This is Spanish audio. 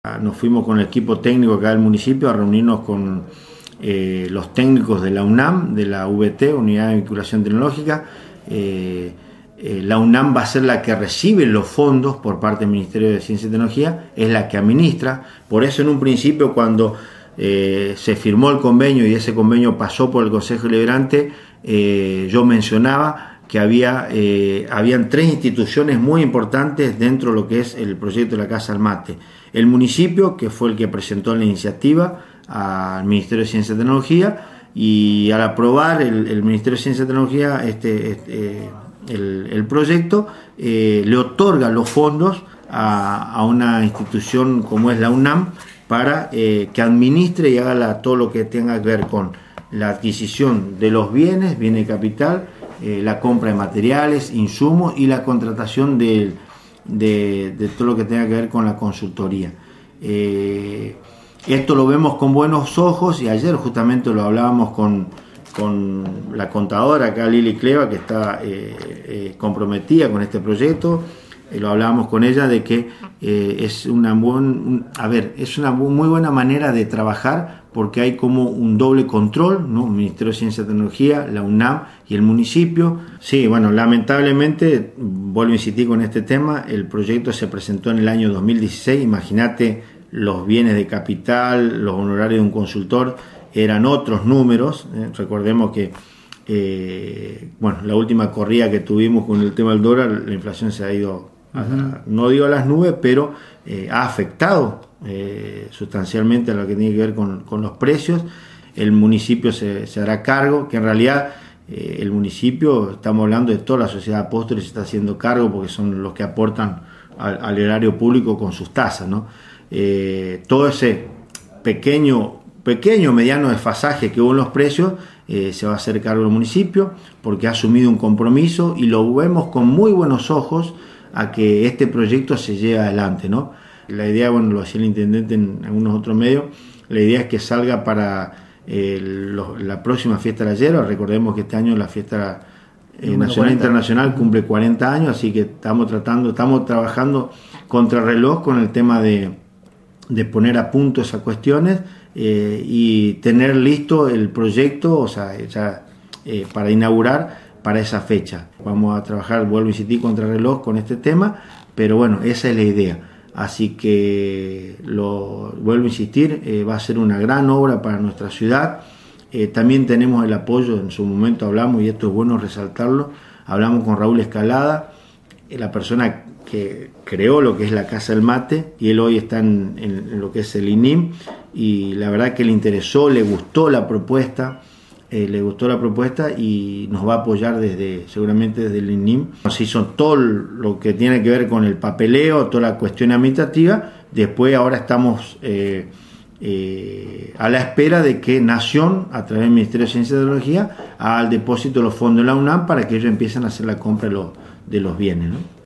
Nos fuimos con el equipo técnico acá del municipio a reunirnos con los técnicos de la UNAM, de la VT, Unidad de Vinculación Tecnológica. La UNAM va a ser la que recibe los fondos por parte del Ministerio de Ciencia y Tecnología, es la que administra. Por eso en un principio, cuando se firmó el convenio y ese convenio pasó por el Consejo Deliberante, yo mencionaba que habían tres instituciones muy importantes dentro de lo que es el proyecto de la Casa del Mate. El municipio, que fue el que presentó la iniciativa al Ministerio de Ciencia y Tecnología, y al aprobar el Ministerio de Ciencia y Tecnología el proyecto, le otorga los fondos a una institución como es la UNAM para que administre y haga todo lo que tenga que ver con la adquisición de los bienes de capital, la compra de materiales, insumos y la contratación de todo lo que tenga que ver con la consultoría. Esto lo vemos con buenos ojos y ayer justamente lo hablábamos con la contadora acá, Lili Cleva, que está comprometida con este proyecto. Lo hablábamos con ella de que es una muy buena manera de trabajar, porque hay como un doble control, ¿no? El Ministerio de Ciencia y Tecnología, la UNAM y el municipio. Sí, bueno, lamentablemente, vuelvo a insistir con este tema, el proyecto se presentó en el año 2016, imagínate los bienes de capital, los honorarios de un consultor, eran otros números. Recordemos que la última corrida que tuvimos con el tema del dólar, la inflación se ha ido, no digo a las nubes, pero ha afectado sustancialmente a lo que tiene que ver con los precios. El municipio se hará cargo, que en realidad el municipio, estamos hablando de toda la sociedad de apóstoles, se está haciendo cargo porque son los que aportan al erario público con sus tasas, ¿no? Todo ese pequeño mediano desfasaje que hubo en los precios se va a hacer cargo del municipio, porque ha asumido un compromiso y lo vemos con muy buenos ojos a que este proyecto se lleve adelante, ¿no? La idea, bueno, lo hacía el intendente en algunos otros medios, la idea es que salga para la próxima fiesta de la yerba. Recordemos que este año la fiesta nacional e internacional cumple 40 años, así que estamos trabajando contrarreloj con el tema de poner a punto esas cuestiones y tener listo el proyecto, o sea, para inaugurar para esa fecha. Vamos a trabajar, vuelvo a insistir, contrarreloj con este tema, pero bueno, esa es la idea. Así que vuelvo a insistir, va a ser una gran obra para nuestra ciudad. También tenemos el apoyo, en su momento hablamos, y esto es bueno resaltarlo, hablamos con Raúl Escalada, la persona que creó lo que es la Casa del Mate, y él hoy está en lo que es el INIM, y la verdad que le interesó, le gustó la propuesta y nos va a apoyar seguramente desde el INIM. Se hizo todo lo que tiene que ver con el papeleo, toda la cuestión administrativa. Después ahora estamos a la espera de que Nación, a través del Ministerio de Ciencia y Tecnología, haga el depósito de los fondos de la UNAM para que ellos empiecen a hacer la compra de los bienes, ¿no?